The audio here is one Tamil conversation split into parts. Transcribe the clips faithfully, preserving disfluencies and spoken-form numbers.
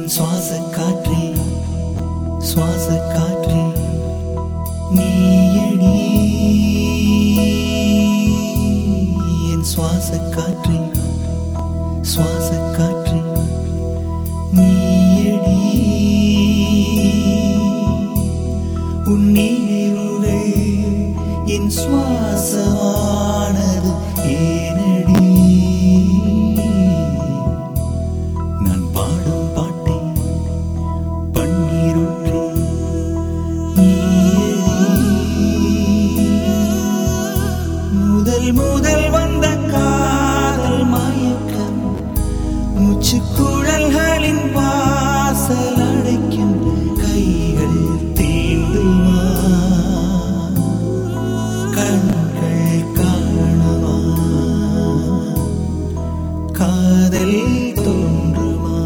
சுவாச காற்றே சுவாச காற்றே நீயடி என் சுவாச காற்றே சுவாச காற்றே நீயடி உன் நினைவுகள் என் சுவாசமானது ஏனடி நான் பாடும் பாட்டை பன்னீருற்றே முதல் முதல் வந்த காதல் மயக்கம் மூச்சுக்குழல்களின் வாசல் அடைக்கும் கைகள் தீண்டுமா கண்கள் காணவா காதல் தோன்றுமா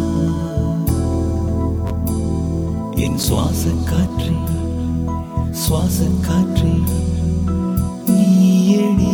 என் சுவாச காற்றே சுவாச காற்றே நீயடி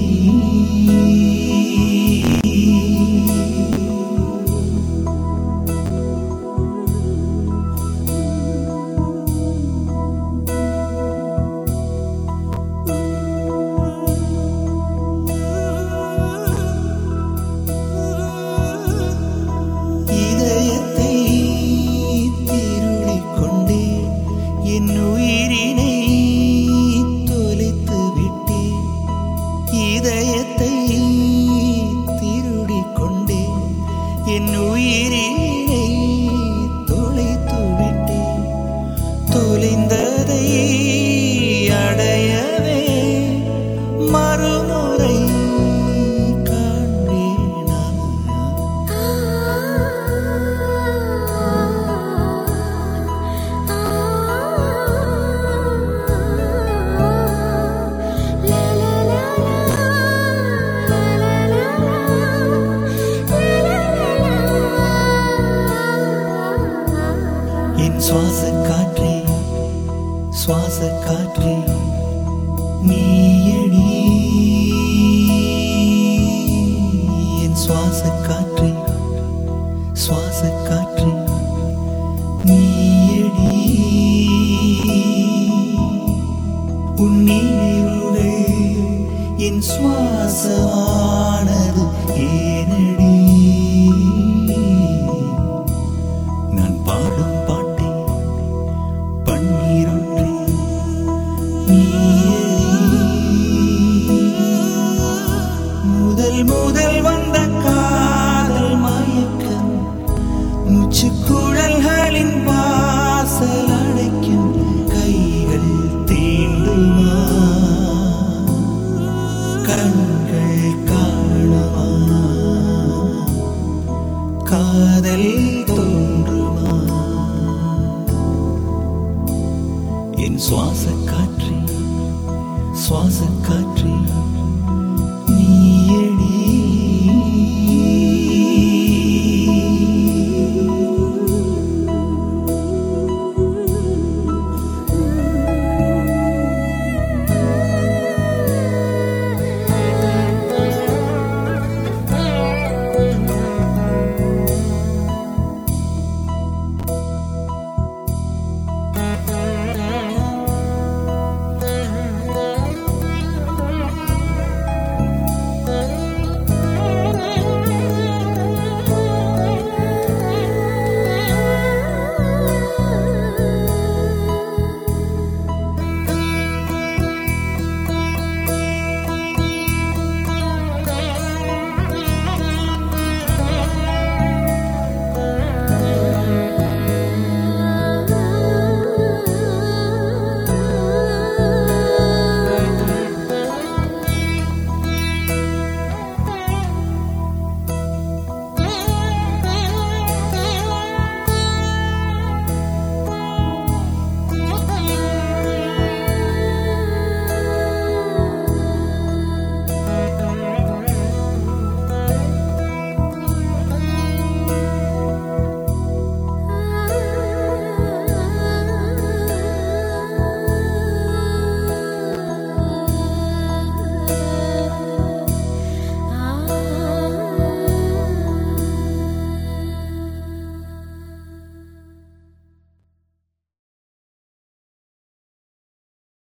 இதயத்தை திருடிக் கொண்டே என் உயிரினை தொலைத்து விட்டேன் இதயத்தை திருடிக் கொண்டே என் உயிரினை தொலைத்து விட்டேன் தொலைந்ததை அடையவே மறுமுறை காண்பேனா என் சுவாச காற்றே சுவாச காற்றே நீயடி என் சுவாச காற்றே சுவாச காற்றே நீயடி உன் நினைவுகள் என் சுவாசமானது ஏனடி நான் பாடும் பாட்டை பன்னீருற்றே முதல் முதல் வந்த காதல் மயக்கம் மூச்சுக்குழல்களின் வாசல் அடைக்கும் கைகள் தீண்டுமா கண்கள் காணவா காதல் தோன்றுமா என் சுவாச காற்றே சுவாச காற்றே